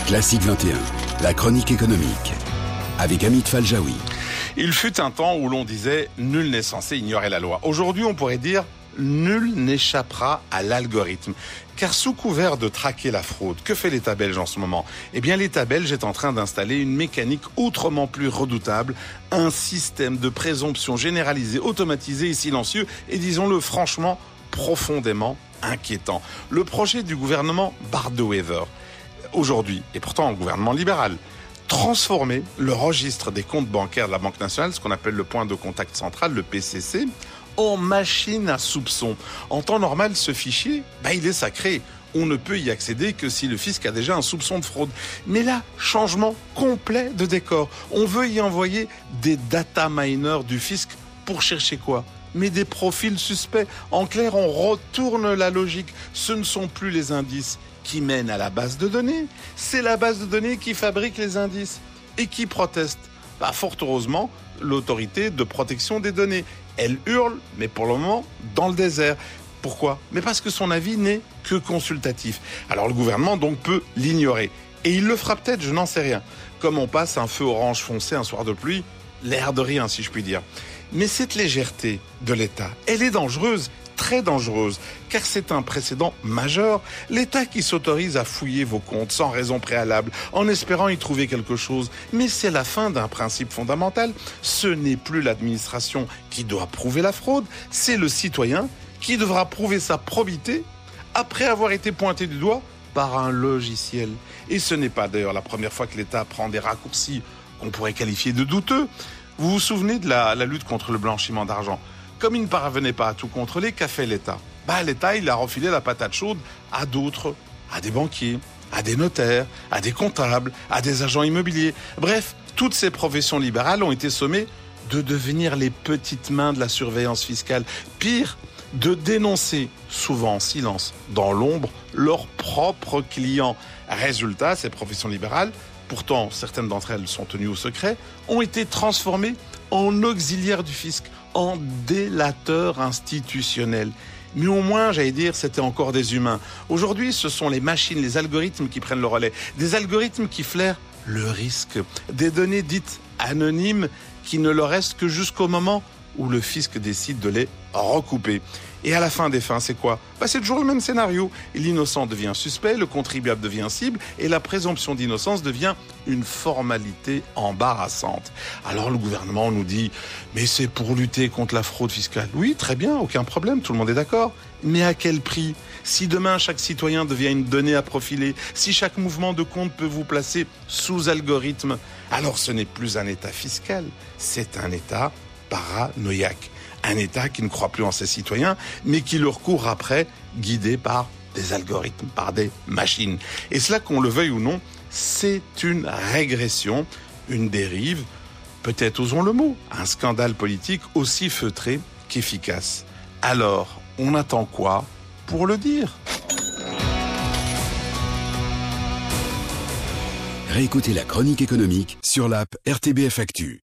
Classique 21, la chronique économique, avec Amit Faljaoui. Il fut un temps où l'on disait « nul n'est censé ignorer la loi ». Aujourd'hui, on pourrait dire « nul n'échappera à l'algorithme ». Car sous couvert de traquer la fraude, que fait l'État belge en ce moment ? Eh bien, l'État belge est en train d'installer une mécanique autrement plus redoutable, un système de présomption généralisé, automatisé et silencieux, et disons-le franchement, profondément inquiétant. Le projet du gouvernement Bardewever, aujourd'hui, et pourtant un gouvernement libéral, transformer le registre des comptes bancaires de la Banque nationale, ce qu'on appelle le point de contact central, le PCC, en machine à soupçons. En temps normal, ce fichier, il est sacré. On ne peut y accéder que si le fisc a déjà un soupçon de fraude. Mais là, changement complet de décor. On veut y envoyer des data miners du fisc pour chercher quoi ? Mais des profils suspects. En clair, on retourne la logique. Ce ne sont plus les indices qui mènent à la base de données. C'est la base de données qui fabrique les indices. Et qui proteste ? Fort heureusement, l'autorité de protection des données. Elle hurle, mais pour le moment, dans le désert. Pourquoi ? Mais parce que son avis n'est que consultatif. Alors le gouvernement donc peut l'ignorer. Et il le fera peut-être, je n'en sais rien. Comme on passe un feu orange foncé un soir de pluie, l'air de rien si je puis dire. Mais cette légèreté de l'État, elle est dangereuse, très dangereuse, car c'est un précédent majeur. L'État qui s'autorise à fouiller vos comptes sans raison préalable, en espérant y trouver quelque chose. Mais c'est la fin d'un principe fondamental. Ce n'est plus l'administration qui doit prouver la fraude, c'est le citoyen qui devra prouver sa probité après avoir été pointé du doigt par un logiciel. Et ce n'est pas d'ailleurs la première fois que l'État prend des raccourcis qu'on pourrait qualifier de douteux. Vous vous souvenez de la lutte contre le blanchiment d'argent ? Comme il ne parvenait pas à tout contrôler, qu'a fait l'État ? L'État, il a refilé la patate chaude à d'autres, à des banquiers, à des notaires, à des comptables, à des agents immobiliers. Bref, toutes ces professions libérales ont été sommées de devenir les petites mains de la surveillance fiscale. Pire, de dénoncer, souvent en silence, dans l'ombre, leurs propres clients. Résultat, ces professions libérales, pourtant certaines d'entre elles sont tenues au secret, ont été transformées en auxiliaires du fisc, en délateurs institutionnels. Mais au moins, j'allais dire, c'était encore des humains. Aujourd'hui, ce sont les machines, les algorithmes qui prennent le relais. Des algorithmes qui flairent le risque. Des données dites anonymes qui ne leur restent que jusqu'au moment où le fisc décide de les recouper. Et à la fin des fins, c'est quoi ? C'est toujours le même scénario. L'innocent devient suspect, le contribuable devient cible, et la présomption d'innocence devient une formalité embarrassante. Alors le gouvernement nous dit « mais c'est pour lutter contre la fraude fiscale ». Oui, très bien, aucun problème, tout le monde est d'accord. Mais à quel prix ? Si demain chaque citoyen devient une donnée à profiler, si chaque mouvement de compte peut vous placer sous algorithme, alors ce n'est plus un État fiscal, c'est un État paranoïaque. Un État qui ne croit plus en ses citoyens, mais qui leur court après, guidé par des algorithmes, par des machines. Et cela, qu'on le veuille ou non, c'est une régression, une dérive, peut-être osons le mot, un scandale politique aussi feutré qu'efficace. Alors, on attend quoi pour le dire ? Réécoutez la chronique économique sur l'app RTBF Actu.